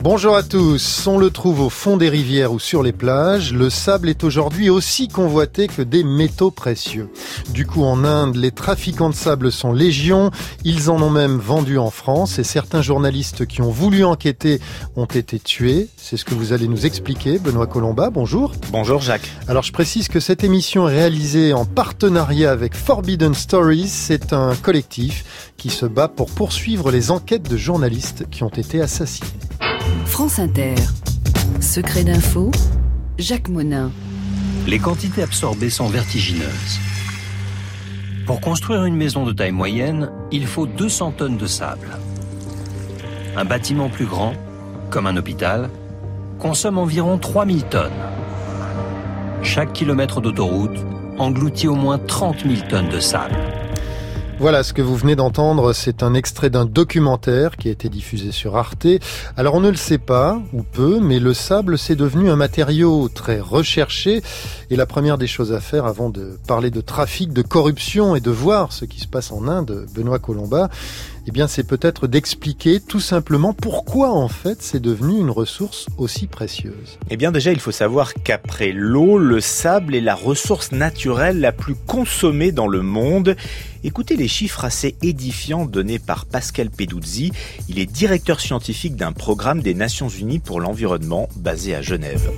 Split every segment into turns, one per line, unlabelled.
Bonjour à tous, on le trouve au fond des rivières ou sur les plages. Le sable est aujourd'hui aussi convoité que des métaux précieux. Du coup, en Inde, les trafiquants de sable sont légion. Ils en ont même vendu en France et certains journalistes qui ont voulu enquêter ont été tués. C'est ce que vous allez nous expliquer, Benoît Colomba. Bonjour.
Bonjour Jacques.
Alors je précise que cette émission est réalisée en partenariat avec Forbidden Stories. C'est un collectif qui se bat pour poursuivre les enquêtes de journalistes qui ont été assassinés.
France Inter. Secret d'info, Jacques Monin.
Les quantités absorbées sont vertigineuses. Pour construire une maison de taille moyenne, il faut 200 tonnes de sable. Un bâtiment plus grand, comme un hôpital, consomme environ 3000 tonnes. Chaque kilomètre d'autoroute engloutit au moins 30 000 tonnes de sable.
Voilà, ce que vous venez d'entendre, c'est un extrait d'un documentaire qui a été diffusé sur Arte. Alors on ne le sait pas, ou peu, mais le sable, c'est devenu un matériau très recherché. Et la première des choses à faire avant de parler de trafic, de corruption et de voir ce qui se passe en Inde, Benoît Colomba, eh bien c'est peut-être d'expliquer tout simplement pourquoi en fait c'est devenu une ressource aussi précieuse.
Eh bien déjà il faut savoir qu'après l'eau, le sable est la ressource naturelle la plus consommée dans le monde. Écoutez les chiffres assez édifiants donnés par Pascal Peduzzi. Il est directeur scientifique d'un programme des Nations Unies pour l'environnement basé à Genève.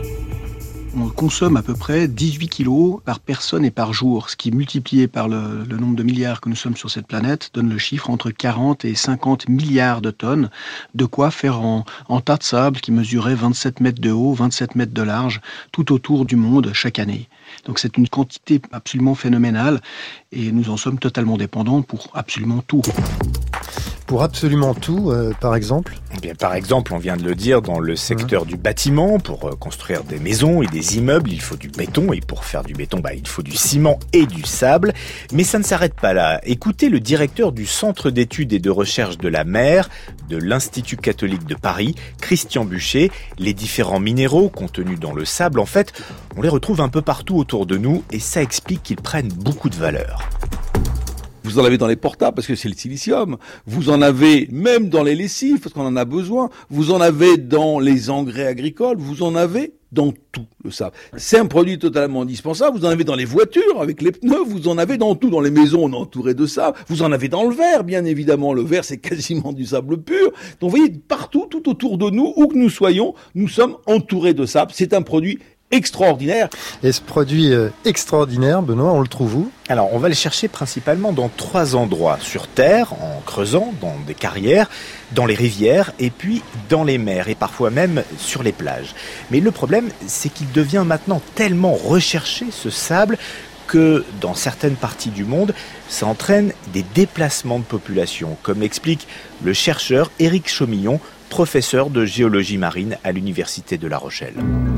On consomme à peu près 18 kilos par personne et par jour, ce qui multiplié par le nombre de milliards que nous sommes sur cette planète donne le chiffre entre 40 et 50 milliards de tonnes, de quoi faire en tas de sable qui mesurait 27 mètres de haut, 27 mètres de large, tout autour du monde chaque année. Donc c'est une quantité absolument phénoménale et nous en sommes totalement dépendants pour absolument tout.
Pour absolument tout, par exemple ?
Eh bien, par exemple, on vient de le dire, dans le secteur du bâtiment, pour construire des maisons et des immeubles, il faut du béton. Et pour faire du béton, il faut du ciment et du sable. Mais ça ne s'arrête pas là. Écoutez le directeur du Centre d'études et de recherche de la mer de l'Institut catholique de Paris, Christian Buchet. Les différents minéraux contenus dans le sable, en fait, on les retrouve un peu partout autour de nous et ça explique qu'ils prennent beaucoup de valeur.
Vous en avez dans les portables parce que c'est le silicium. Vous en avez même dans les lessives parce qu'on en a besoin. Vous en avez dans les engrais agricoles. Vous en avez dans tout, le sable. C'est un produit totalement indispensable. Vous en avez dans les voitures avec les pneus. Vous en avez dans tout. Dans les maisons, on est entouré de sable. Vous en avez dans le verre, bien évidemment. Le verre, c'est quasiment du sable pur. Donc, vous voyez, partout, tout autour de nous, où que nous soyons, nous sommes entourés de sable. C'est un produit extraordinaire.
Et ce produit extraordinaire, Benoît, on le trouve où ?
Alors, on va le chercher principalement dans 3 endroits. Sur Terre, en creusant, dans des carrières, dans les rivières, et puis dans les mers, et parfois même sur les plages. Mais le problème, c'est qu'il devient maintenant tellement recherché, ce sable, que dans certaines parties du monde, ça entraîne des déplacements de population, comme l'explique le chercheur Éric Chaumillon, professeur de géologie marine à l'Université de La Rochelle.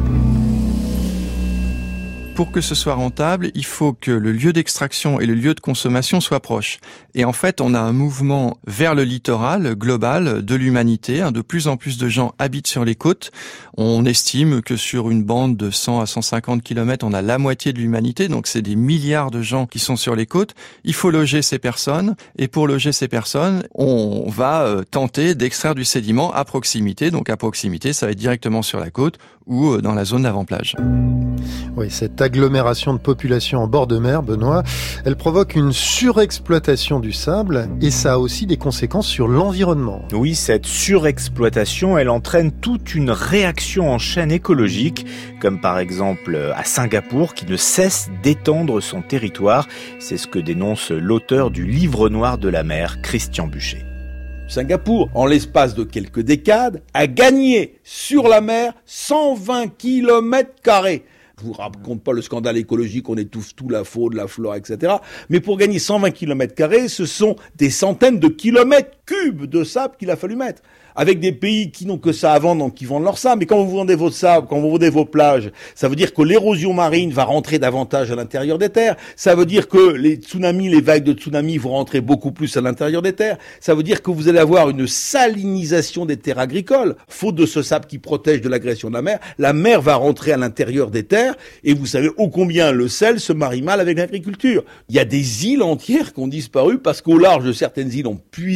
Pour que ce soit rentable, il faut que le lieu d'extraction et le lieu de consommation soient proches. Et en fait, on a un mouvement vers le littoral global de l'humanité. De plus en plus de gens habitent sur les côtes. On estime que sur une bande de 100 à 150 km, on a la moitié de l'humanité. Donc c'est des milliards de gens qui sont sur les côtes. Il faut loger ces personnes. Et pour loger ces personnes, on va tenter d'extraire du sédiment à proximité. Donc à proximité, ça va être directement sur la côte ou dans la zone d'avant-plage.
Oui, cette agglomération de population en bord de mer, Benoît, elle provoque une surexploitation du sable et ça a aussi des conséquences sur l'environnement.
Oui, cette surexploitation, elle entraîne toute une réaction en chaîne écologique, comme par exemple à Singapour, qui ne cesse d'étendre son territoire. C'est ce que dénonce l'auteur du Livre noir de la mer, Christian Buchet.
Singapour, en l'espace de quelques décades, a gagné sur la mer 120 km². Je vous raconte pas le scandale écologique, on étouffe tout, la faune, la flore, etc. Mais pour gagner 120 km², ce sont des centaines de kilomètres cubes de sable qu'il a fallu mettre. Avec des pays qui n'ont que ça à vendre, donc qui vendent leur sable. Mais quand vous vendez votre sable, quand vous vendez vos plages, ça veut dire que l'érosion marine va rentrer davantage à l'intérieur des terres. Ça veut dire que les tsunamis, les vagues de tsunamis vont rentrer beaucoup plus à l'intérieur des terres. Ça veut dire que vous allez avoir une salinisation des terres agricoles. Faute de ce sable qui protège de l'agression de la mer va rentrer à l'intérieur des terres. Et vous savez ô combien le sel se marie mal avec l'agriculture. Il y a des îles entières qui ont disparu parce qu'au large de certaines îles, on puisait du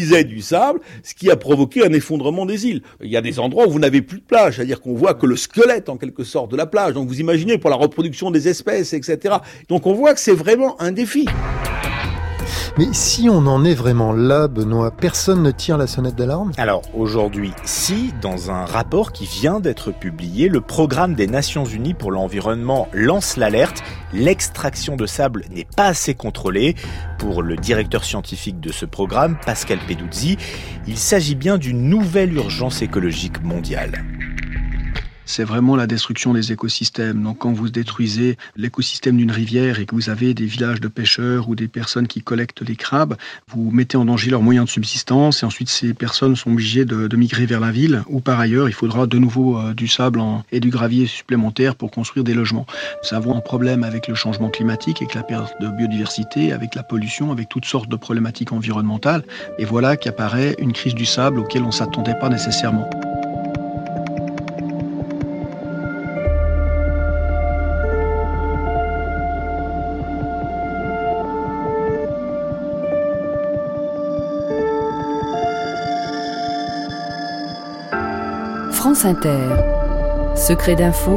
sable, ce qui a provoqué un effondrement des îles. Il y a des endroits où vous n'avez plus de plage, c'est-à-dire qu'on voit que le squelette en quelque sorte de la plage. Donc vous imaginez pour la reproduction des espèces, etc. Donc on voit que c'est vraiment un défi.
Mais si on en est vraiment là, Benoît, personne ne tire la sonnette d'alarme ?
Alors aujourd'hui, si, dans un rapport qui vient d'être publié, le programme des Nations Unies pour l'environnement lance l'alerte, l'extraction de sable n'est pas assez contrôlée. Pour le directeur scientifique de ce programme, Pascal Peduzzi, il s'agit bien d'une nouvelle urgence écologique mondiale.
C'est vraiment la destruction des écosystèmes. Donc quand vous détruisez l'écosystème d'une rivière et que vous avez des villages de pêcheurs ou des personnes qui collectent les crabes, vous mettez en danger leurs moyens de subsistance et ensuite ces personnes sont obligées de migrer vers la ville ou par ailleurs il faudra de nouveau du sable et du gravier supplémentaire pour construire des logements. Nous avons un problème avec le changement climatique, avec la perte de biodiversité, avec la pollution, avec toutes sortes de problématiques environnementales et voilà qu'apparaît une crise du sable auquel on ne s'attendait pas nécessairement.
France Inter. Secret d'info.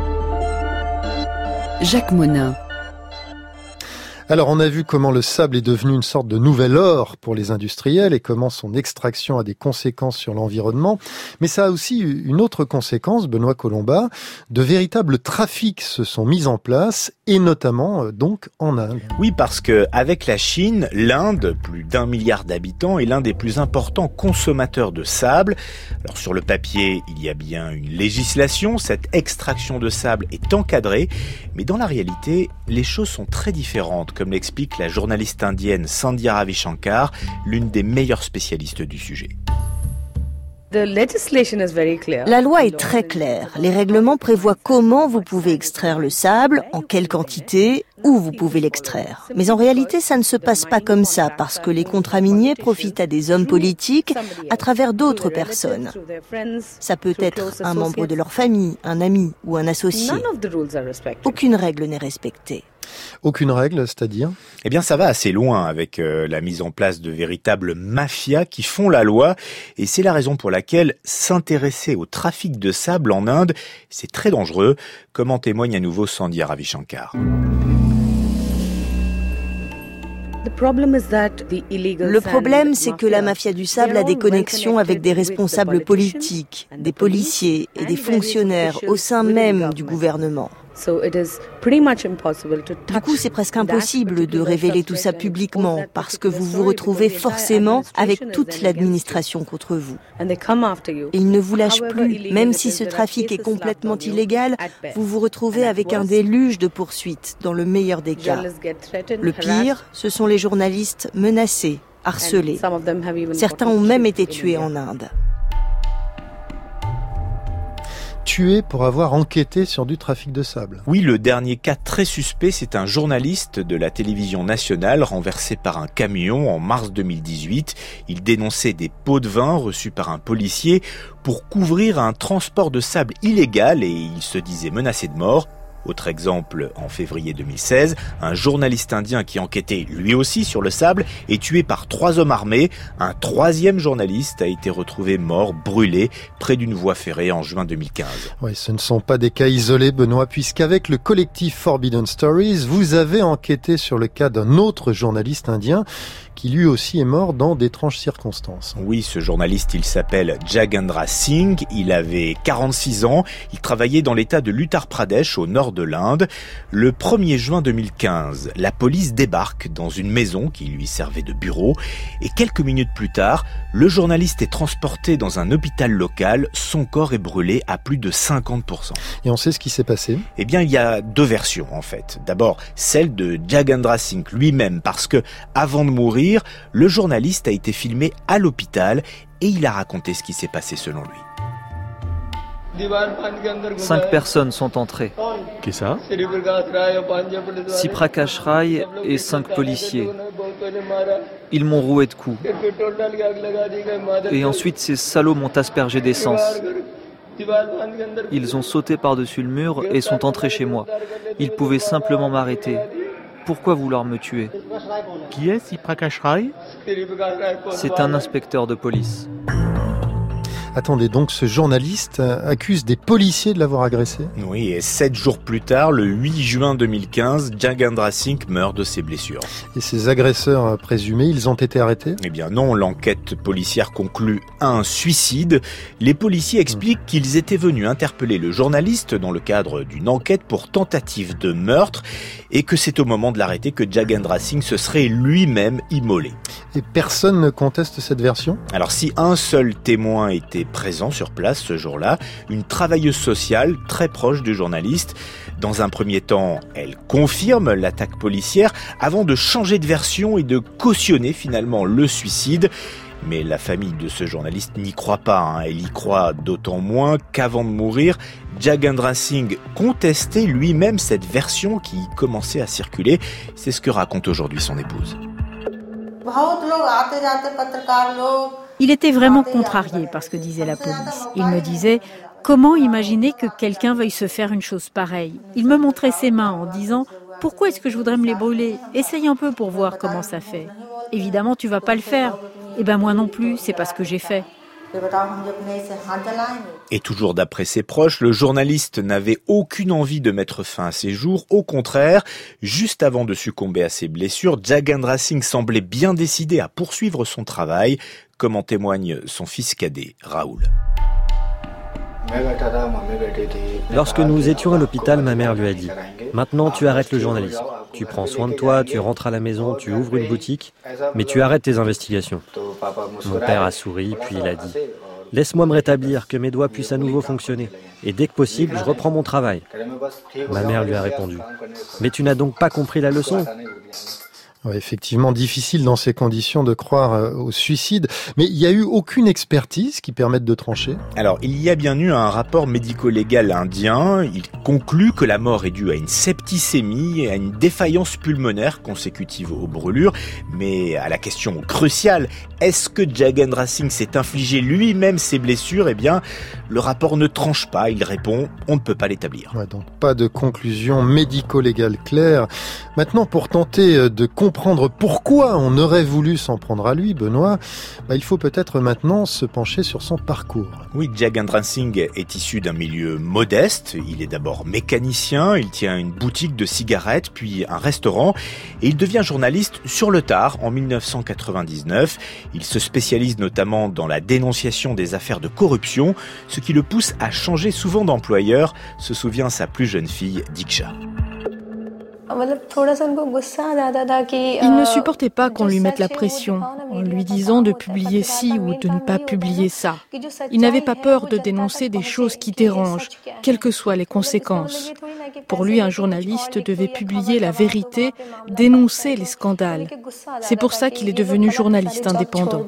Jacques Monin.
Alors on a vu comment le sable est devenu une sorte de nouvel or pour les industriels et comment son extraction a des conséquences sur l'environnement. Mais ça a aussi une autre conséquence, Benoît Colomba. De véritables trafics se sont mis en place et notamment donc en Inde.
Oui, parce que avec la Chine, l'Inde, plus d'1 milliard d'habitants, est l'un des plus importants consommateurs de sable. Alors sur le papier, il y a bien une législation, cette extraction de sable est encadrée, mais dans la réalité, les choses sont très différentes, comme l'explique la journaliste indienne Sandhya Ravi Shankar, l'une des meilleures spécialistes du sujet.
La loi est très claire. Les règlements prévoient comment vous pouvez extraire le sable, en quelle quantité, où vous pouvez l'extraire. Mais en réalité, ça ne se passe pas comme ça, parce que les contrats miniers profitent à des hommes politiques à travers d'autres personnes. Ça peut être un membre de leur famille, un ami ou un associé. Aucune règle n'est respectée.
Aucune règle, c'est-à-dire ?
Eh bien, ça va assez loin avec la mise en place de véritables mafias qui font la loi. Et c'est la raison pour laquelle s'intéresser au trafic de sable en Inde, c'est très dangereux, comme en témoigne à nouveau Sandhya Ravi Shankar.
Le problème, c'est que la mafia du sable a des connexions avec des responsables politiques, des policiers et des fonctionnaires au sein même du gouvernement. Du coup, c'est presque impossible de révéler tout ça publiquement parce que vous vous retrouvez forcément avec toute l'administration contre vous. Et ils ne vous lâchent plus. Même si ce trafic est complètement illégal, vous vous retrouvez avec un déluge de poursuites, dans le meilleur des cas. Le pire, ce sont les journalistes menacés, harcelés. Certains ont même été tués en Inde.
Tué pour avoir enquêté sur du trafic de sable.
Oui, le dernier cas très suspect, c'est un journaliste de la télévision nationale renversé par un camion en mars 2018. Il dénonçait des pots de vin reçus par un policier pour couvrir un transport de sable illégal et il se disait menacé de mort. Autre exemple, en février 2016, un journaliste indien qui enquêtait lui aussi sur le sable est tué par 3 hommes armés. Un 3e journaliste a été retrouvé mort, brûlé, près d'une voie ferrée en juin 2015.
Oui, ce ne sont pas des cas isolés, Benoît, puisqu'avec le collectif Forbidden Stories, vous avez enquêté sur le cas d'un autre journaliste indien qui lui aussi est mort dans d'étranges circonstances.
Oui, ce journaliste, il s'appelle Jagendra Singh, il avait 46 ans, il travaillait dans l'état de l'Uttar Pradesh au nord de l'Inde. Le 1er juin 2015, la police débarque dans une maison qui lui servait de bureau et quelques minutes plus tard, le journaliste est transporté dans un hôpital local, son corps est brûlé à plus de 50%.
Et on sait ce qui s'est passé ?
Eh bien, il y a 2 versions en fait. D'abord, celle de Jagendra Singh lui-même, parce que avant de mourir, le journaliste a été filmé à l'hôpital et il a raconté ce qui s'est passé selon lui.
5 personnes sont entrées.
Qui ça ?
6 Prakash Rai et 5 policiers. Ils m'ont roué de coups. Et ensuite, ces salauds m'ont aspergé d'essence. Ils ont sauté par-dessus le mur et sont entrés chez moi. Ils pouvaient simplement m'arrêter. Pourquoi vouloir me tuer ?
Qui est Siprakash Rai ?
C'est un inspecteur de police.
Attendez, donc ce journaliste accuse des policiers de l'avoir agressé ?
Oui, et 7 jours plus tard, le 8 juin 2015, Jagendra Singh meurt de ses blessures.
Et ces agresseurs présumés, ils ont été arrêtés ?
Eh bien non, l'enquête policière conclut à un suicide. Les policiers expliquent qu'ils étaient venus interpeller le journaliste dans le cadre d'une enquête pour tentative de meurtre et que c'est au moment de l'arrêter que Jagendra Singh se serait lui-même immolé.
Et personne ne conteste cette version ?
Alors si un seul témoin était présent sur place ce jour-là, une travailleuse sociale très proche du journaliste. Dans un premier temps, elle confirme l'attaque policière avant de changer de version et de cautionner finalement le suicide. Mais la famille de ce journaliste n'y croit pas. Elle y croit d'autant moins qu'avant de mourir, Jagendra Singh contestait lui-même cette version qui commençait à circuler. C'est ce que raconte aujourd'hui son épouse.
Il était vraiment contrarié par ce que disait la police. Il me disait « Comment imaginer que quelqu'un veuille se faire une chose pareille ?» Il me montrait ses mains en disant « Pourquoi est-ce que je voudrais me les brûler ? Essaye un peu pour voir comment ça fait. » Évidemment, tu vas pas le faire. Eh ben moi non plus, c'est pas ce que j'ai fait.
Et toujours d'après ses proches, le journaliste n'avait aucune envie de mettre fin à ses jours. Au contraire, juste avant de succomber à ses blessures, Jagendra Singh semblait bien décidé à poursuivre son travail, comme en témoigne son fils cadet, Raoul.
Lorsque nous étions à l'hôpital, ma mère lui a dit « Maintenant, tu arrêtes le journalisme. Tu prends soin de toi, tu rentres à la maison, tu ouvres une boutique, mais tu arrêtes tes investigations. » Mon père a souri, puis il a dit « Laisse-moi me rétablir, que mes doigts puissent à nouveau fonctionner. Et dès que possible, je reprends mon travail. » Ma mère lui a répondu « Mais tu n'as donc pas compris la leçon ?»
Ouais, effectivement, difficile dans ces conditions de croire au suicide. Mais il n'y a eu aucune expertise qui permette de trancher ?
Alors, il y a bien eu un rapport médico-légal indien. Il conclut que la mort est due à une septicémie et à une défaillance pulmonaire consécutive aux brûlures. Mais à la question cruciale, est-ce que Jagendra Singh s'est infligé lui-même ses blessures ? Eh bien, le rapport ne tranche pas. Il répond, on ne peut pas l'établir.
Ouais, donc pas de conclusion médico-légale claire. Maintenant, pour tenter de comprendre pourquoi on aurait voulu s'en prendre à lui, Benoît, il faut peut-être maintenant se pencher sur son parcours.
Oui, Jagendra Singh est issu d'un milieu modeste. Il est d'abord mécanicien, il tient une boutique de cigarettes, puis un restaurant, et il devient journaliste sur le tard en 1999. Il se spécialise notamment dans la dénonciation des affaires de corruption, ce qui le pousse à changer souvent d'employeur, se souvient sa plus jeune fille, Diksha.
Il ne supportait pas qu'on lui mette la pression en lui disant de publier ci ou de ne pas publier ça. Il n'avait pas peur de dénoncer des choses qui dérangent, quelles que soient les conséquences. Pour lui, un journaliste devait publier la vérité, dénoncer les scandales. C'est pour ça qu'il est devenu journaliste indépendant.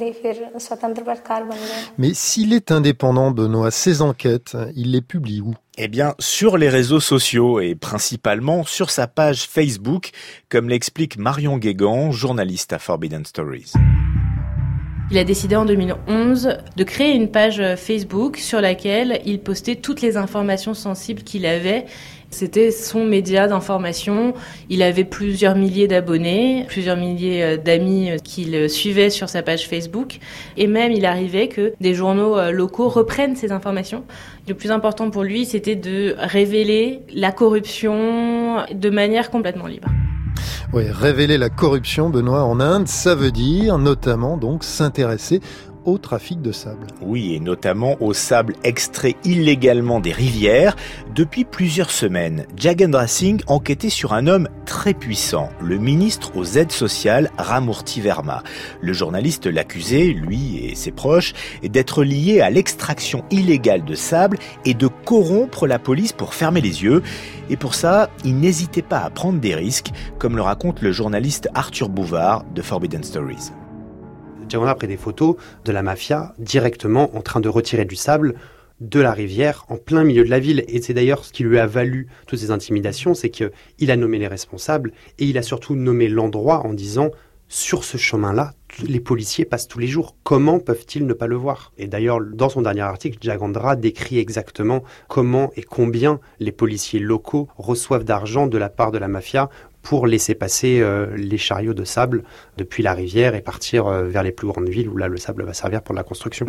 Mais s'il est indépendant, Benoît, ses enquêtes, il les publie où ?
Eh bien, sur les réseaux sociaux et principalement sur sa page Facebook, comme l'explique Marion Guégan, journaliste à Forbidden Stories.
Il a décidé en 2011 de créer une page Facebook sur laquelle il postait toutes les informations sensibles qu'il avait. C'était son média d'information. Il avait plusieurs milliers d'abonnés, plusieurs milliers d'amis qui le suivaient sur sa page Facebook. Et même, il arrivait que des journaux locaux reprennent ces informations. Le plus important pour lui, c'était de révéler la corruption de manière complètement libre.
Oui, révéler la corruption, Benoît, en Inde, ça veut dire notamment donc s'intéresser au trafic de sable.
Oui, et notamment au sable extrait illégalement des rivières. Depuis plusieurs semaines, Jagendra Singh enquêtait sur un homme très puissant, le ministre aux aides sociales Ramurthy Verma. Le journaliste l'accusait, lui et ses proches, d'être lié à l'extraction illégale de sable et de corrompre la police pour fermer les yeux. Et pour ça, il n'hésitait pas à prendre des risques, comme le raconte le journaliste Arthur Bouvard de Forbidden Stories.
Jagendra a pris des photos de la mafia directement en train de retirer du sable de la rivière en plein milieu de la ville. Et c'est d'ailleurs ce qui lui a valu toutes ces intimidations, c'est qu'il a nommé les responsables et il a surtout nommé l'endroit en disant « sur ce chemin-là, les policiers passent tous les jours. Comment peuvent-ils ne pas le voir? Et d'ailleurs, dans son dernier article, Djagandra décrit exactement comment et combien les policiers locaux reçoivent d'argent de la part de la mafia pour laisser passer les chariots de sable depuis la rivière et partir vers les plus grandes villes où là le sable va servir pour la construction.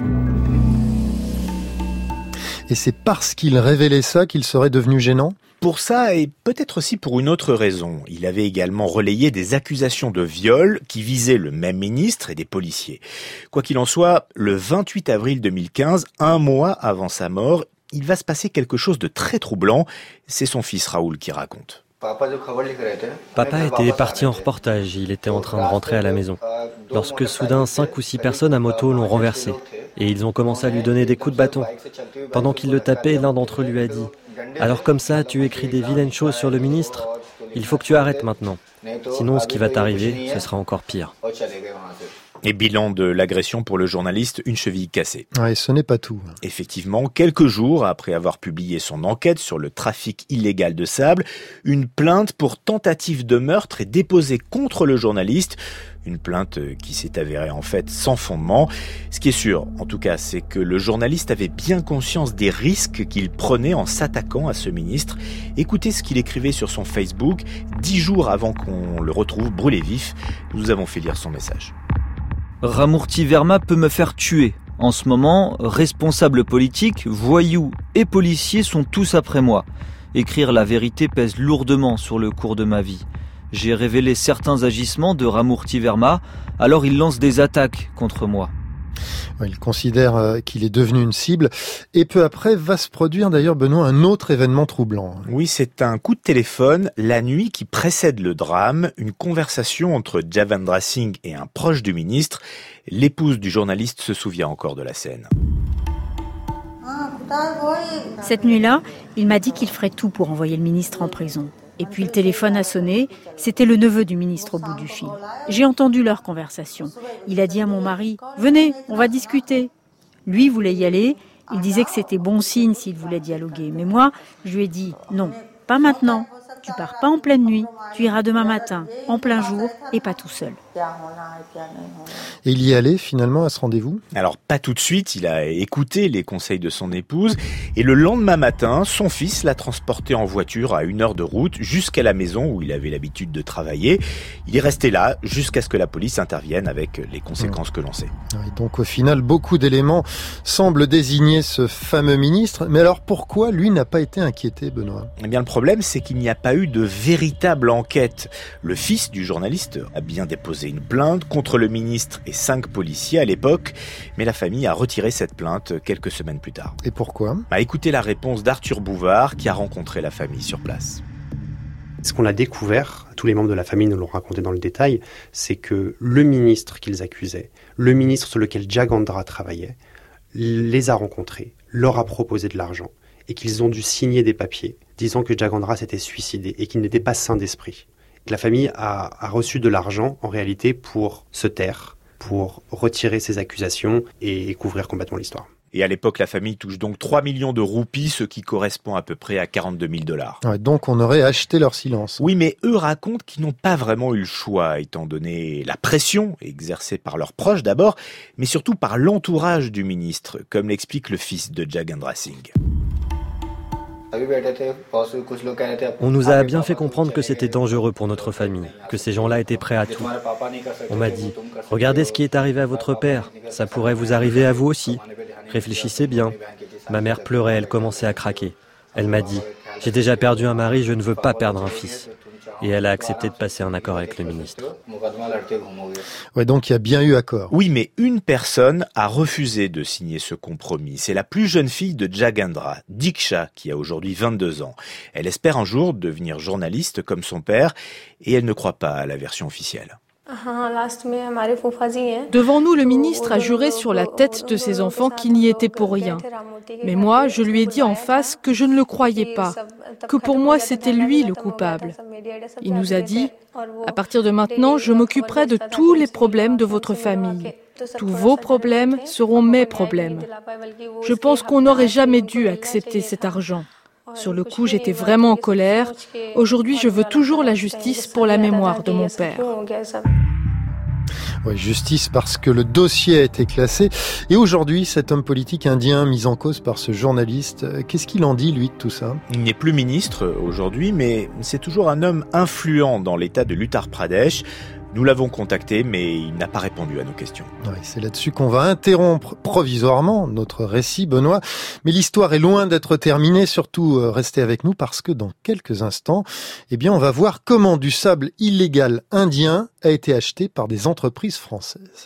Et c'est parce qu'il révélait ça qu'il serait devenu gênant ?
Pour ça, et peut-être aussi pour une autre raison, il avait également relayé des accusations de viol qui visaient le même ministre et des policiers. Quoi qu'il en soit, le 28 avril 2015, un mois avant sa mort, il va se passer quelque chose de très troublant. C'est son fils Raoul qui raconte.
Papa était parti en reportage, il était en train de rentrer à la maison. Lorsque soudain 5 ou 6 personnes à moto l'ont renversé et ils ont commencé à lui donner des coups de bâton. Pendant qu'il le tapait, l'un d'entre eux lui a dit « Alors comme ça, tu écris des vilaines choses sur le ministre ? Il faut que tu arrêtes maintenant. Sinon, ce qui va t'arriver, ce sera encore pire. »
Et bilan de l'agression pour le journaliste, une cheville cassée.
Ouais, ce n'est pas tout.
Effectivement, quelques jours après avoir publié son enquête sur le trafic illégal de sable, une plainte pour tentative de meurtre est déposée contre le journaliste. Une plainte qui s'est avérée en fait sans fondement. Ce qui est sûr, en tout cas, c'est que le journaliste avait bien conscience des risques qu'il prenait en s'attaquant à ce ministre. Écoutez ce qu'il écrivait sur son Facebook 10 jours avant qu'on le retrouve brûlé vif. Nous avons fait lire son message.
Ramurti Verma peut me faire tuer. En ce moment, responsables politiques, voyous et policiers sont tous après moi. Écrire la vérité pèse lourdement sur le cours de ma vie. J'ai révélé certains agissements de Ramurti Verma, alors il lance des attaques contre moi.
Il considère qu'il est devenu une cible. Et peu après va se produire d'ailleurs, Benoît, un autre événement troublant.
Oui, c'est un coup de téléphone, la nuit qui précède le drame, une conversation entre Javendra Singh et un proche du ministre. L'épouse du journaliste se souvient encore de la scène.
Cette nuit-là, il m'a dit qu'il ferait tout pour envoyer le ministre en prison. Et puis le téléphone a sonné, c'était le neveu du ministre au bout du fil. J'ai entendu leur conversation. Il a dit à mon mari « Venez, on va discuter ». Lui voulait y aller, il disait que c'était bon signe s'il voulait dialoguer. Mais moi, je lui ai dit « Non, pas maintenant, tu pars pas en pleine nuit, tu iras demain matin, en plein jour et pas tout seul ».
Et il y allait finalement à ce rendez-vous ?
Alors pas tout de suite, il a écouté les conseils de son épouse et le lendemain matin, son fils l'a transporté en voiture à 1 heure de route jusqu'à la maison où il avait l'habitude de travailler. Il est resté là jusqu'à ce que la police intervienne avec les conséquences que l'on sait.
Et donc au final, beaucoup d'éléments semblent désigner ce fameux ministre. Mais alors pourquoi lui n'a pas été inquiété, Benoît ?
Eh bien le problème, c'est qu'il n'y a pas eu de véritable enquête. Le fils du journaliste a bien déposé une plainte contre le ministre et 5 policiers à l'époque, mais la famille a retiré cette plainte quelques semaines plus tard.
Et pourquoi ?
Écoutez la réponse d'Arthur Bouvard qui a rencontré la famille sur place.
Ce qu'on a découvert, tous les membres de la famille nous l'ont raconté dans le détail, c'est que le ministre qu'ils accusaient, le ministre sur lequel Djagandra travaillait, les a rencontrés, leur a proposé de l'argent et qu'ils ont dû signer des papiers disant que Djagandra s'était suicidé et qu'il n'était pas sain d'esprit. La famille a reçu de l'argent, en réalité, pour se taire, pour retirer ses accusations et couvrir complètement l'histoire.
Et à l'époque, la famille touche donc 3 millions de roupies, ce qui correspond à peu près à 42 000 $.
Ouais, donc on aurait acheté leur silence.
Oui, mais eux racontent qu'ils n'ont pas vraiment eu le choix, étant donné la pression exercée par leurs proches d'abord, mais surtout par l'entourage du ministre, comme l'explique le fils de Djagandra Singh.
On nous a bien fait comprendre que c'était dangereux pour notre famille, que ces gens-là étaient prêts à tout. On m'a dit, regardez ce qui est arrivé à votre père, ça pourrait vous arriver à vous aussi. Réfléchissez bien. Ma mère pleurait, elle commençait à craquer. Elle m'a dit, j'ai déjà perdu un mari, je ne veux pas perdre un fils. Et elle a accepté de passer un accord avec le ministre.
Ouais, donc il y a bien eu accord.
Oui, mais une personne a refusé de signer ce compromis. C'est la plus jeune fille de Djagandra, Diksha, qui a aujourd'hui 22 ans. Elle espère un jour devenir journaliste comme son père, et elle ne croit pas à la version officielle.
Devant nous, le ministre a juré sur la tête de ses enfants qu'il n'y était pour rien. Mais moi, je lui ai dit en face que je ne le croyais pas, que pour moi, c'était lui le coupable. Il nous a dit, à partir de maintenant, je m'occuperai de tous les problèmes de votre famille. Tous vos problèmes seront mes problèmes. Je pense qu'on n'aurait jamais dû accepter cet argent. Sur le coup, j'étais vraiment en colère. Aujourd'hui, je veux toujours la justice pour la mémoire de mon père.
Oui, justice parce que le dossier a été classé. Et aujourd'hui, cet homme politique indien mis en cause par ce journaliste, qu'est-ce qu'il en dit, lui, de tout ça?
Il n'est plus ministre aujourd'hui, mais c'est toujours un homme influent dans l'État de l'Uttar Pradesh. Nous l'avons contacté, mais il n'a pas répondu à nos questions.
Oui, c'est là-dessus qu'on va interrompre provisoirement notre récit, Benoît. Mais l'histoire est loin d'être terminée. Surtout, restez avec nous parce que dans quelques instants, on va voir comment du sable illégal indien a été acheté par des entreprises françaises.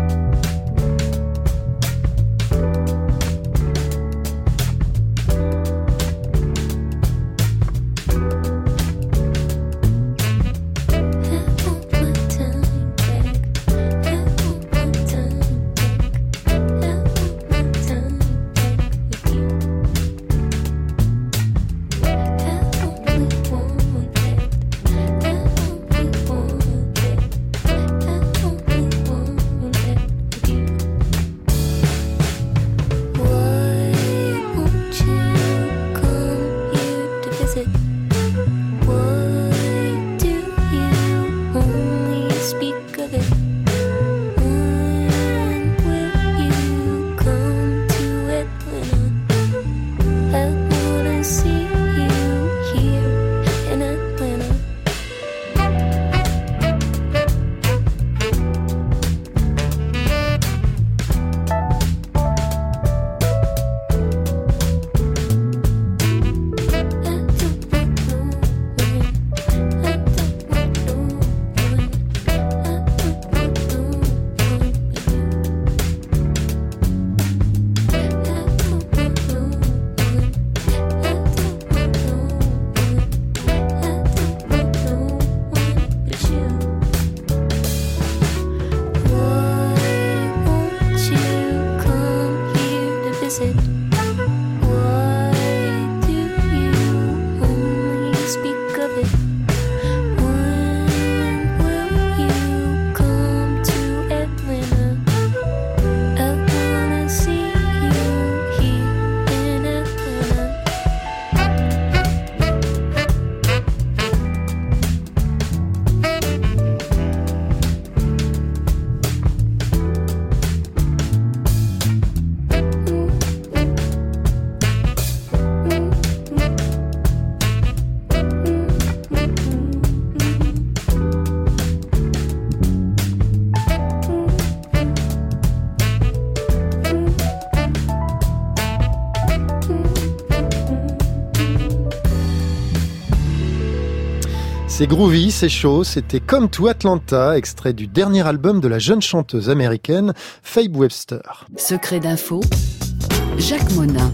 C'est groovy, c'est chaud, c'était Come to Atlanta, extrait du dernier album de la jeune chanteuse américaine Faye Webster.
Secret d'info, Jacques Monin,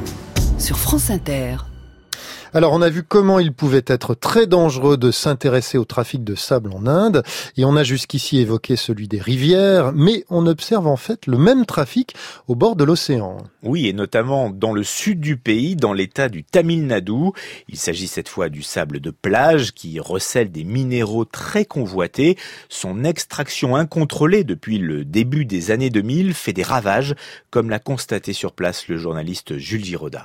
sur France Inter.
Alors, on a vu comment il pouvait être très dangereux de s'intéresser au trafic de sable en Inde, et on a jusqu'ici évoqué celui des rivières, mais on observe en fait le même trafic au bord de l'océan.
Oui, et notamment dans le sud du pays, dans l'état du Tamil Nadu. Il s'agit cette fois du sable de plage qui recèle des minéraux très convoités. Son extraction incontrôlée depuis le début des années 2000 fait des ravages, comme l'a constaté sur place le journaliste Jules Giroda.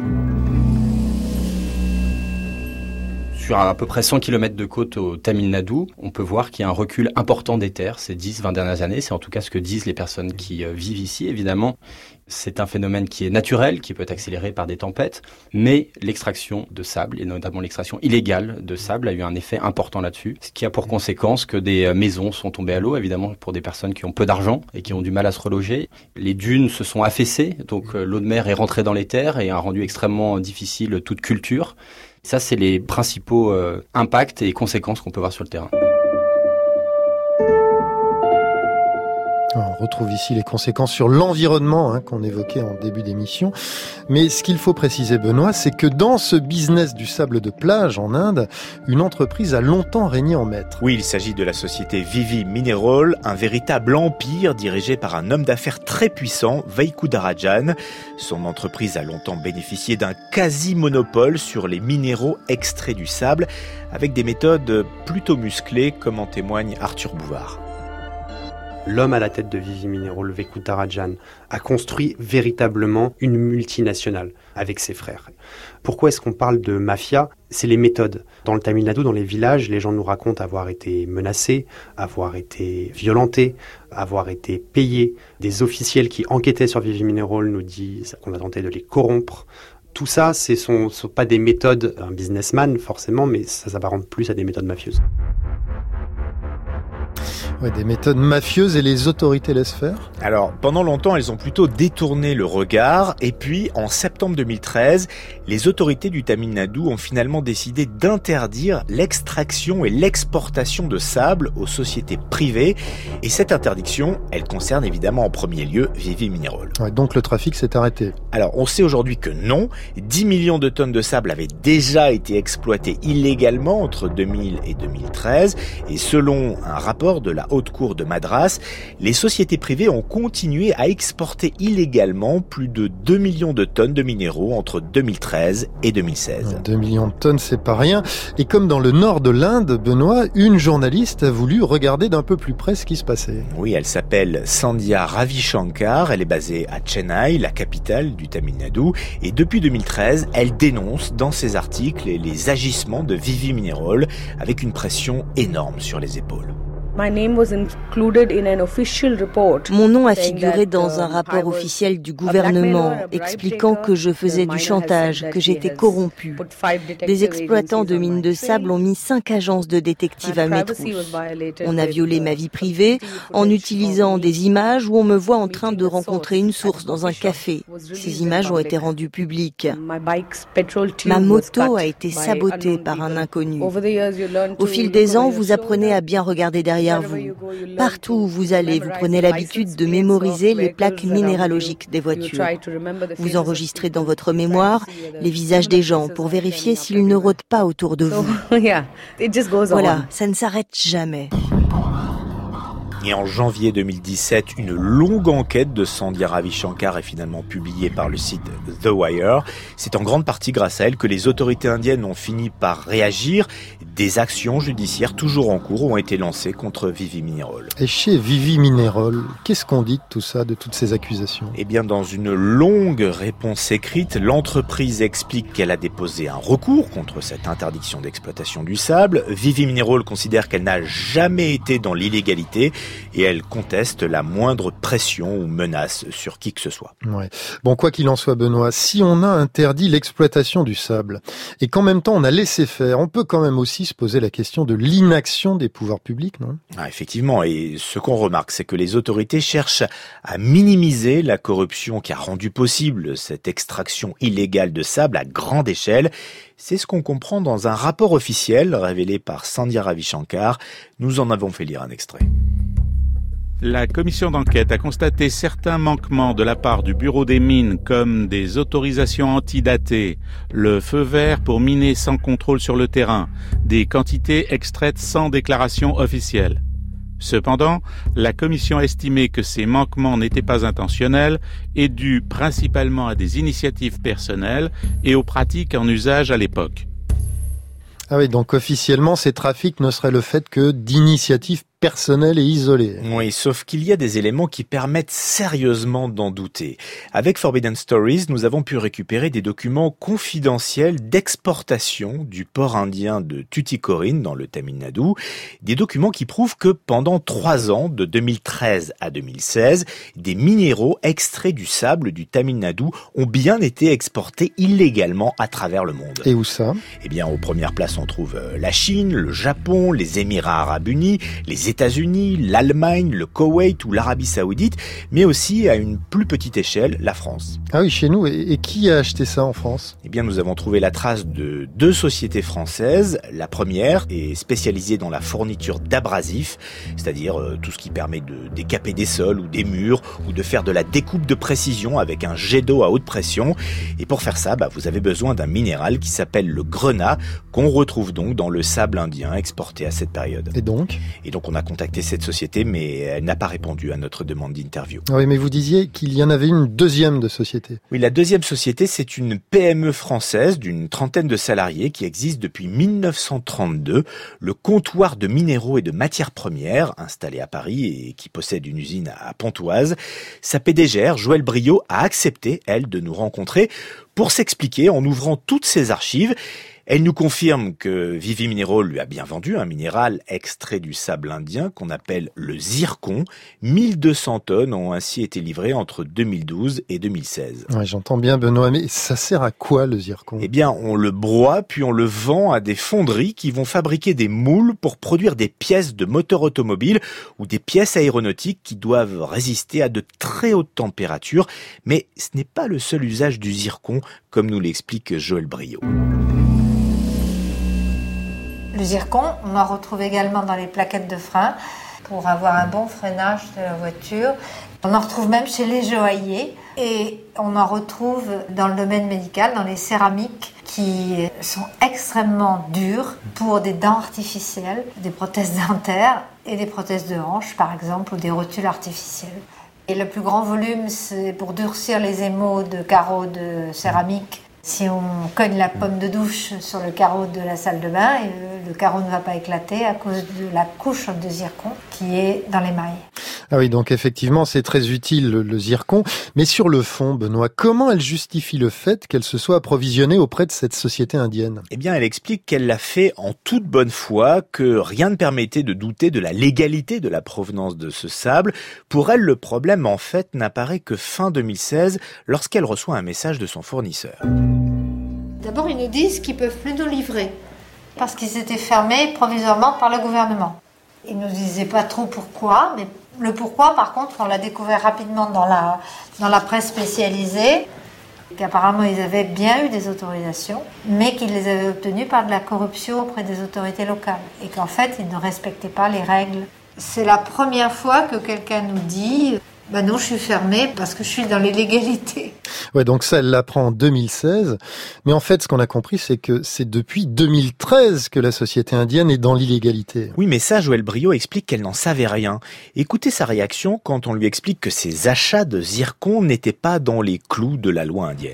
Sur à peu près 100 km de côte au Tamil Nadu, on peut voir qu'il y a un recul important des terres ces 10-20 dernières années. C'est en tout cas ce que disent les personnes qui vivent ici, évidemment. C'est un phénomène qui est naturel, qui peut être accéléré par des tempêtes, mais l'extraction de sable, et notamment l'extraction illégale de sable, a eu un effet important là-dessus, ce qui a pour conséquence que des maisons sont tombées à l'eau, évidemment pour des personnes qui ont peu d'argent et qui ont du mal à se reloger. Les dunes se sont affaissées, donc l'eau de mer est rentrée dans les terres et a rendu extrêmement difficile toute culture. Ça, c'est les principaux impacts et conséquences qu'on peut voir sur le terrain.
On retrouve ici les conséquences sur l'environnement qu'on évoquait en début d'émission. Mais ce qu'il faut préciser, Benoît, c'est que dans ce business du sable de plage en Inde, une entreprise a longtemps régné en maître.
Oui, il s'agit de la société Vivi Mineral, un véritable empire dirigé par un homme d'affaires très puissant, Vaikudarajan. Son entreprise a longtemps bénéficié d'un quasi-monopole sur les minéraux extraits du sable, avec des méthodes plutôt musclées, comme en témoigne Arthur Bouvard.
l'homme à la tête de Vivi Mineral, Venkatarajan, a construit véritablement une multinationale avec ses frères. Pourquoi est-ce qu'on parle de mafia ? C'est les méthodes. Dans le Tamil Nadu, dans les villages, les gens nous racontent avoir été menacés, avoir été violentés, avoir été payés. Des officiels qui enquêtaient sur Vivi Mineral nous disent qu'on a tenté de les corrompre. Tout ça, ce sont pas des méthodes d'un businessman forcément, mais ça s'apparente plus à des méthodes mafieuses.
Ouais, des méthodes mafieuses, et les autorités laissent faire ?
Alors, pendant longtemps, elles ont plutôt détourné le regard, et puis, en septembre 2013, les autorités du Tamil Nadu ont finalement décidé d'interdire l'extraction et l'exportation de sable aux sociétés privées, et cette interdiction, elle concerne évidemment en premier lieu Vivi Mineral.
Ouais, donc le trafic s'est arrêté.
Alors, on sait aujourd'hui que non, 10 millions de tonnes de sable avaient déjà été exploitées illégalement entre 2000 et 2013, et selon un rapport de la Haute Cour de Madras, les sociétés privées ont continué à exporter illégalement plus de 2 millions de tonnes de minéraux entre 2013 et 2016.
2 millions de tonnes, c'est pas rien. Et comme dans le nord de l'Inde, Benoît, une journaliste a voulu regarder d'un peu plus près ce qui se passait.
Oui, elle s'appelle Sandhya Ravishankar, elle est basée à Chennai, la capitale du Tamil Nadu, et depuis 2013, elle dénonce dans ses articles les agissements de Vivi Mineral avec une pression énorme sur les épaules.
Mon nom a figuré dans un rapport officiel du gouvernement expliquant que je faisais du chantage, que j'étais corrompu. Des exploitants de mines de sable ont mis 5 agences de détectives à mes trousses. On a violé ma vie privée en utilisant des images où on me voit en train de rencontrer une source dans un café. Ces images ont été rendues publiques. Ma moto a été sabotée par un inconnu. Au fil des ans, vous apprenez à bien regarder derrière vous. Partout où vous allez, vous prenez l'habitude de mémoriser les plaques minéralogiques des voitures. Vous enregistrez dans votre mémoire les visages des gens pour vérifier s'ils ne rôdent pas autour de vous. Voilà, ça ne s'arrête jamais.
Et en janvier 2017, une longue enquête de Sandhya Ravishankar est finalement publiée par le site The Wire. C'est en grande partie grâce à elle que les autorités indiennes ont fini par réagir. Des actions judiciaires toujours en cours ont été lancées contre Vivi Mineral.
Et chez Vivi Mineral, qu'est-ce qu'on dit de tout ça, de toutes ces accusations ?
Eh bien, dans une longue réponse écrite, l'entreprise explique qu'elle a déposé un recours contre cette interdiction d'exploitation du sable. Vivi Mineral considère qu'elle n'a jamais été dans l'illégalité et elle conteste la moindre pression ou menace sur qui que ce soit.
Ouais. Bon, quoi qu'il en soit, Benoît, si on a interdit l'exploitation du sable et qu'en même temps on a laissé faire, on peut quand même aussi se poser la question de l'inaction des pouvoirs publics, non ?
Effectivement, et ce qu'on remarque, c'est que les autorités cherchent à minimiser la corruption qui a rendu possible cette extraction illégale de sable à grande échelle. C'est ce qu'on comprend dans un rapport officiel révélé par Sandhya Ravishankar. Nous en avons fait lire un extrait.
La commission d'enquête a constaté certains manquements de la part du Bureau des mines, comme des autorisations antidatées, le feu vert pour miner sans contrôle sur le terrain, des quantités extraites sans déclaration officielle. Cependant, la commission a estimé que ces manquements n'étaient pas intentionnels et dus principalement à des initiatives personnelles et aux pratiques en usage à l'époque.
Ah oui, donc officiellement, ces trafics ne seraient le fait que d'initiatives personnelles et isolées.
Oui, sauf qu'il y a des éléments qui permettent sérieusement d'en douter. Avec Forbidden Stories, nous avons pu récupérer des documents confidentiels d'exportation du port indien de Tuticorin dans le Tamil Nadu, des documents qui prouvent que pendant 3 ans, de 2013 à 2016, des minéraux extraits du sable du Tamil Nadu ont bien été exportés illégalement à travers le monde.
Et où ça ?
Eh bien, aux premières places, on trouve la Chine, le Japon, les Émirats Arabes Unis, les États-Unis, l'Allemagne, le Koweït ou l'Arabie Saoudite, mais aussi à une plus petite échelle, la France.
Ah oui, chez nous. Et qui a acheté ça en France ?
Eh bien, nous avons trouvé la trace de 2 sociétés françaises. La première est spécialisée dans la fourniture d'abrasifs, c'est-à-dire tout ce qui permet de décaper des sols ou des murs ou de faire de la découpe de précision avec un jet d'eau à haute pression. Et pour faire ça, vous avez besoin d'un minéral qui s'appelle le grenat, qu'on retrouve donc dans le sable indien exporté à cette période.
Et donc,
on a a contacté cette société, mais elle n'a pas répondu à notre demande d'interview.
Oui, mais vous disiez qu'il y en avait une deuxième de société.
Oui, la deuxième société, c'est une PME française d'une trentaine de salariés qui existe depuis 1932, le comptoir de minéraux et de matières premières, installé à Paris et qui possède une usine à Pontoise. Sa PDG, Joëlle Briot, a accepté, elle, de nous rencontrer pour s'expliquer en ouvrant toutes ses archives. Elle nous confirme que Vivi Mineral lui a bien vendu un minéral extrait du sable indien qu'on appelle le zircon. 1200 tonnes ont ainsi été livrées entre 2012 et 2016.
Ouais, j'entends bien Benoît, mais ça sert à quoi le zircon ?
Eh bien, on le broie puis on le vend à des fonderies qui vont fabriquer des moules pour produire des pièces de moteurs automobiles ou des pièces aéronautiques qui doivent résister à de très hautes températures. Mais ce n'est pas le seul usage du zircon, comme nous l'explique Joëlle Briot.
Le zircon, on en retrouve également dans les plaquettes de frein pour avoir un bon freinage de la voiture. On en retrouve même chez les joailliers et on en retrouve dans le domaine médical, dans les céramiques qui sont extrêmement dures pour des dents artificielles, des prothèses dentaires et des prothèses de hanche par exemple ou des rotules artificielles. Et le plus grand volume, c'est pour durcir les émaux de carreaux de céramique. Si on cogne la pomme de douche sur le carreau de la salle de bain, le carreau ne va pas éclater à cause de la couche de zircon qui est dans l'émail.
Ah oui, donc effectivement, c'est très utile le zircon. Mais sur le fond, Benoît, comment elle justifie le fait qu'elle se soit approvisionnée auprès de cette société indienne ?
Eh bien, elle explique qu'elle l'a fait en toute bonne foi, que rien ne permettait de douter de la légalité de la provenance de ce sable. Pour elle, le problème, en fait, n'apparaît que fin 2016, lorsqu'elle reçoit un message de son fournisseur.
D'abord, ils nous disent qu'ils ne peuvent plus nous livrer, parce qu'ils étaient fermés provisoirement par le gouvernement. Ils ne nous disaient pas trop pourquoi, mais le pourquoi, par contre, on l'a découvert rapidement dans la presse spécialisée, qu'apparemment ils avaient bien eu des autorisations, mais qu'ils les avaient obtenues par de la corruption auprès des autorités locales, et qu'en fait, ils ne respectaient pas les règles. C'est la première fois que quelqu'un nous dit « non, je suis fermé parce que je suis dans l'illégalité ».
Ouais, donc ça, elle l'apprend en 2016. Mais en fait, ce qu'on a compris, c'est que c'est depuis 2013 que la société indienne est dans l'illégalité.
Oui, mais ça, Joëlle Briot explique qu'elle n'en savait rien. Écoutez sa réaction quand on lui explique que ses achats de zircon n'étaient pas dans les clous de la loi indienne.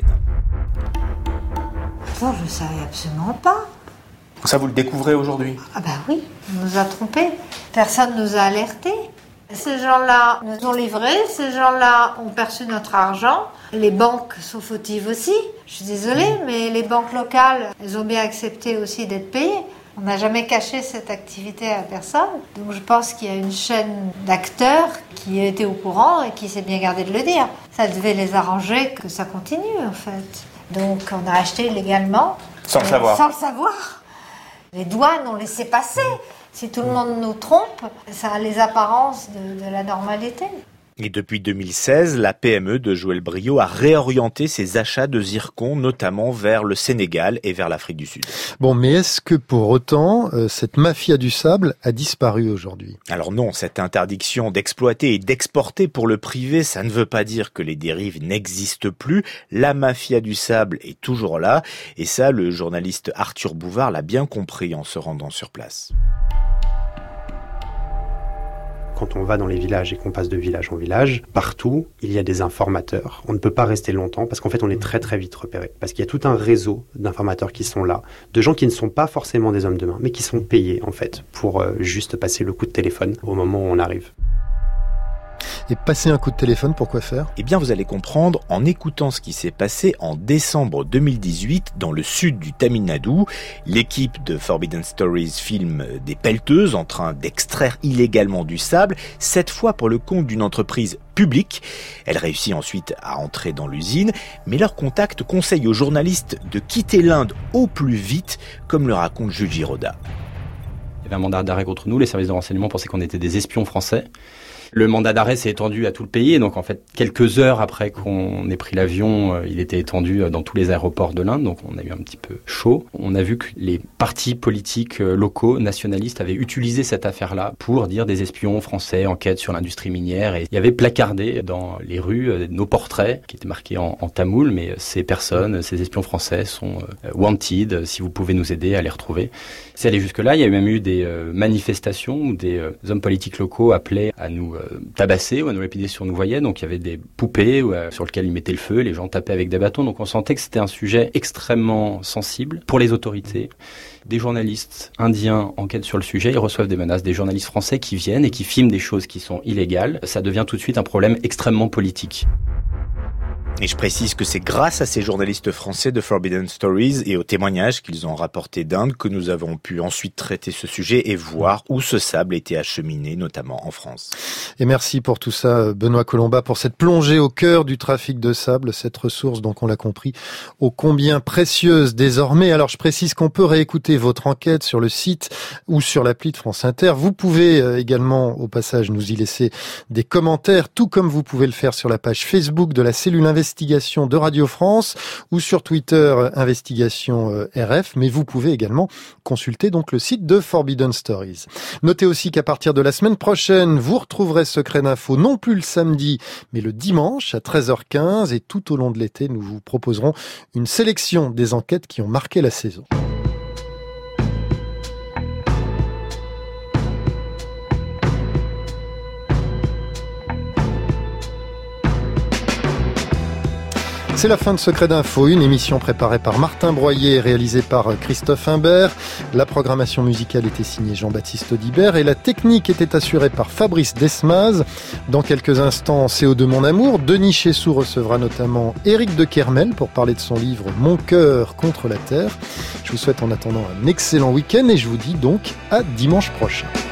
Ça, je ne savais absolument pas.
Ça, vous le découvrez aujourd'hui ?
Ah ben oui, on nous a trompés. Personne ne nous a alertés. Ces gens-là nous ont livrés, ces gens-là ont perçu notre argent. Les banques sont fautives aussi. Je suis désolée, mais les banques locales, elles ont bien accepté aussi d'être payées. On n'a jamais caché cette activité à personne. Donc je pense qu'il y a une chaîne d'acteurs qui était au courant et qui s'est bien gardé de le dire. Ça devait les arranger que ça continue en fait. Donc on a acheté légalement.
Sans le savoir.
Sans le savoir. Les douanes ont laissé passer. Si tout le monde nous trompe, ça a les apparences de la normalité.
Et depuis 2016, la PME de Joëlle Briot a réorienté ses achats de zircon, notamment vers le Sénégal et vers l'Afrique du Sud.
Bon, mais est-ce que pour autant, cette mafia du sable a disparu aujourd'hui ?
Alors non, cette interdiction d'exploiter et d'exporter pour le privé, ça ne veut pas dire que les dérives n'existent plus. La mafia du sable est toujours là. Et ça, le journaliste Arthur Bouvard l'a bien compris en se rendant sur place.
Quand on va dans les villages et qu'on passe de village en village, partout, il y a des informateurs. On ne peut pas rester longtemps parce qu'en fait, on est très très vite repéré. Parce qu'il y a tout un réseau d'informateurs qui sont là, de gens qui ne sont pas forcément des hommes de main, mais qui sont payés en fait pour juste passer le coup de téléphone au moment où on arrive.
Et passer un coup de téléphone, pourquoi faire ?
Eh bien, vous allez comprendre en écoutant ce qui s'est passé en décembre 2018 dans le sud du Tamil Nadu. L'équipe de Forbidden Stories filme des pelleteuses en train d'extraire illégalement du sable, cette fois pour le compte d'une entreprise publique. Elle réussit ensuite à entrer dans l'usine, mais leur contact conseille aux journalistes de quitter l'Inde au plus vite, comme le raconte Jules Giraudat.
Il y avait un mandat d'arrêt contre nous, les services de renseignement pensaient qu'on était des espions français. Le mandat d'arrêt s'est étendu à tout le pays et donc en fait quelques heures après qu'on ait pris l'avion, il était étendu dans tous les aéroports de l'Inde, donc on a eu un petit peu chaud. On a vu que les partis politiques locaux, nationalistes, avaient utilisé cette affaire-là pour dire des espions français enquêtent sur l'industrie minière et il y avait placardé dans les rues nos portraits qui étaient marqués en tamoul, mais ces personnes, ces espions français sont wanted, si vous pouvez nous aider à les retrouver. C'est allé jusque-là, il y a même eu des des manifestations où des hommes politiques locaux appelaient à nous tabasser ou à nous lapider si on nous voyait. Donc il y avait des poupées sur lesquelles ils mettaient le feu, les gens tapaient avec des bâtons. Donc on sentait que c'était un sujet extrêmement sensible pour les autorités. Des journalistes indiens enquêtent sur le sujet, ils reçoivent des menaces. Des journalistes français qui viennent et qui filment des choses qui sont illégales. Ça devient tout de suite un problème extrêmement politique.
Et je précise que c'est grâce à ces journalistes français de Forbidden Stories et aux témoignages qu'ils ont rapportés d'Inde que nous avons pu ensuite traiter ce sujet et voir où ce sable était acheminé, notamment en France.
Et merci pour tout ça, Benoît Colomba, pour cette plongée au cœur du trafic de sable, cette ressource, donc on l'a compris, ô combien précieuse désormais. Alors je précise qu'on peut réécouter votre enquête sur le site ou sur l'appli de France Inter. Vous pouvez également, au passage, nous y laisser des commentaires, tout comme vous pouvez le faire sur la page Facebook de la cellule Investigation de Radio France ou sur Twitter Investigation RF, mais vous pouvez également consulter donc le site de Forbidden Stories. Notez aussi qu'à partir de la semaine prochaine, vous retrouverez Secret d'Info non plus le samedi, mais le dimanche à 13h15 et tout au long de l'été, nous vous proposerons une sélection des enquêtes qui ont marqué la saison. C'est la fin de Secret d'Info, une émission préparée par Martin Broyer et réalisée par Christophe Imbert. La programmation musicale était signée Jean-Baptiste Audibert et la technique était assurée par Fabrice Desmaz. Dans quelques instants, CO2 Mon Amour. Denis Chessou recevra notamment Éric de Kermel pour parler de son livre Mon cœur contre la terre. Je vous souhaite en attendant un excellent week-end et je vous dis donc à dimanche prochain.